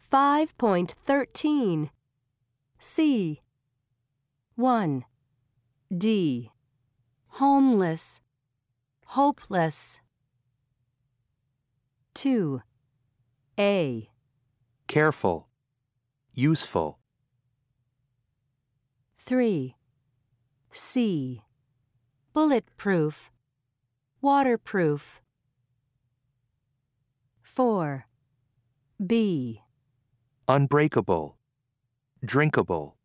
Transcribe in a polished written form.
5.13. C. 1. D. Homeless, hopeless. 2. A. Careful. Useful. 3. C. Bulletproof, waterproof. 4. B. Unbreakable. Drinkable.